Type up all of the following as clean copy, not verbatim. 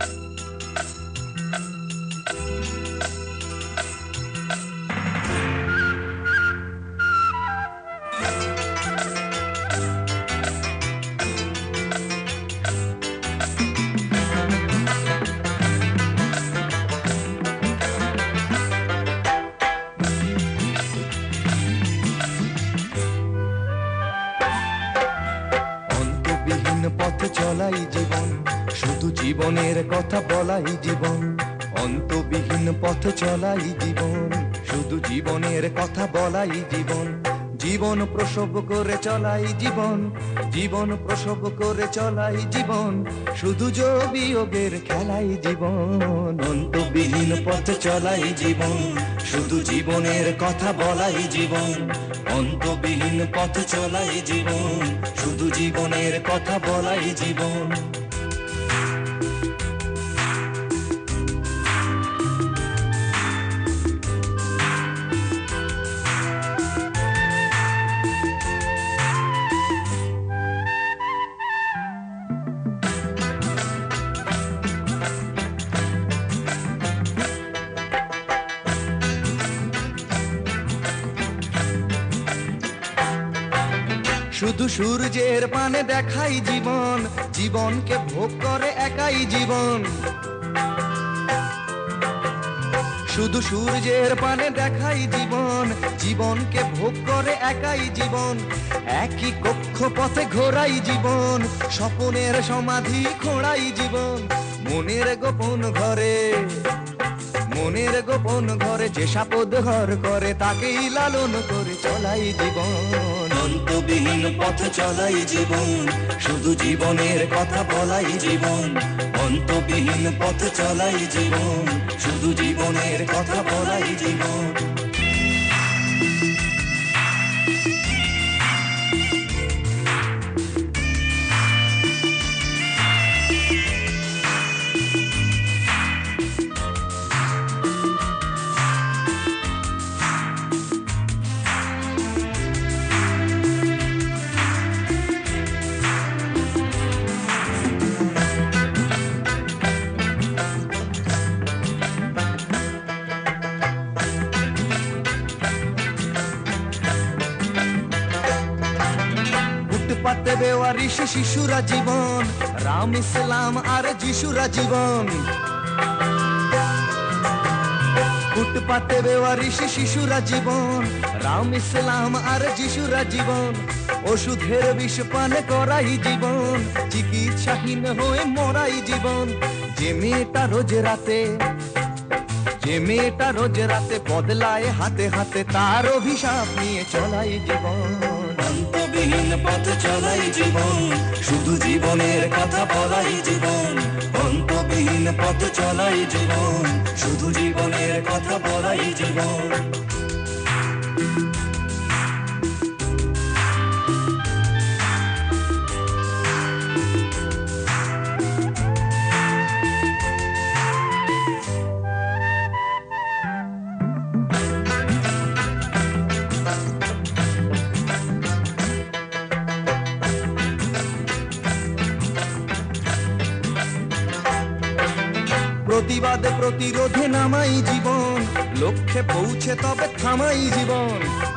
পথ চলাই জীবন, শুধু জীবনের কথা বলাই জীবন। অন্তবিহীন পথ চলাই জীবন, শুধু জীবনের কথা বলাই জীবন। জীবন প্রসব করে চলাই জীবন, জীবন প্রসব করে চলাই জীবন, শুধু বিয়োগের খেলাই জীবন। অন্তবিহীন পথ চলাই জীবন, শুধু জীবনের কথা বলাই জীবন। অন্তবিহীন পথ চলাই জীবন, শুধু জীবনের কথা বলাই জীবন। শুধু সূর্যের পানে দেখাই জীবন, জীবনকে ভোগ করে একাই জীবন। শুধু সূর্যের পানে দেখাই জীবন, জীবনকে ভোগ করে একাই জীবন। একই কক্ষপথে ঘোরাই জীবন, স্বপনের সমাধি খোঁড়াই জীবন। মনের গোপন ঘরে, মনের গোপন ঘরে যে সাপদ ঘর করে, তাকেই লালন করে চলাই জীবন। অন্তবিহীন পথ চলাই জীবন, শুধু জীবনের কথা বলাই জীবন। অন্তবিহীন পথ চলাই জীবন, শুধু জীবনের কথা বলাই জীবন। ফুটপাতে বেওয়ারিশ শিশুরা জীবন, রাম ইসলাম আর যিশুরা জীবন। ফুটপাতে বেওয়ারিশ শিশুরা জীবন, রাম ইসলাম আর যিশুরা জীবন। ওষুধের বিষ পান করাই জীবন, চিকিৎসাহীন হয়ে মরাই জীবন। যে মেয়েটা রোজ রাতে, যে মেয়েটা রোজ রাতে বদলায় হাতে হাতে, তার অভিশাপ নিয়ে চলাই জীবন। অন্তবিহীন পথ চলাই জীবন, শুধু জীবনের কথা বলাই জীবন। অন্তবিহীন পথ চলাই জীবন, শুধু জীবনের কথা বলাই জীবন। প্রতিবাদ প্রতিরোধে নামাই জীবন, লক্ষ্যে পৌঁছে তবে থামাই জীবন।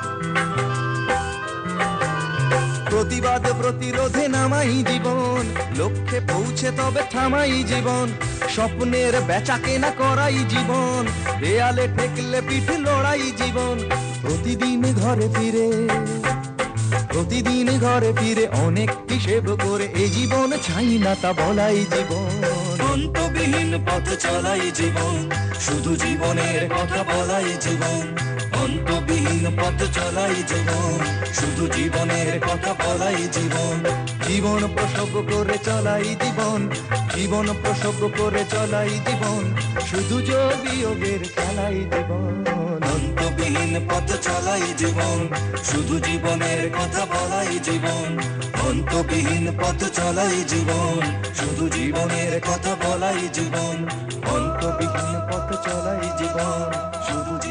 প্রতিবাদ প্রতিরোধে নামাই জীবন, লক্ষ্যে পৌঁছে তবে থামাই জীবন। স্বপ্নের বেচা কেনা করাই জীবন, দেয়ালে ঠেকলে পিঠ লড়াই জীবন। প্রতিদিন ঘরে ফিরে, প্রতিদিন ঘরে ফিরে অনেক হিসেব করে, এই জীবন চাই না তা বলাই জীবন। অন্তবিহীন পথ চলাই জীবন, শুধু জীবনের কথা বলাই জীবন। অন্তবিহীন পথ চলাই জীবন, শুধু জীবনের কথা বলাই জীবন। জীবন প্রসব করে চলাই জীবন, জীবন প্রসব করে চলাই জীবন, শুধু বিয়োগের খেলাই জীবন। অন্তবিহীন পথ চলাই জীবন, শুধু জীবনের কথা বলাই জীবন। অন্তবিহীন পথ চলাই জীবন, শুধু জীবনের কথা বলাই জীবন। অন্তবিহীন পথ চলাই জীবন, শুধু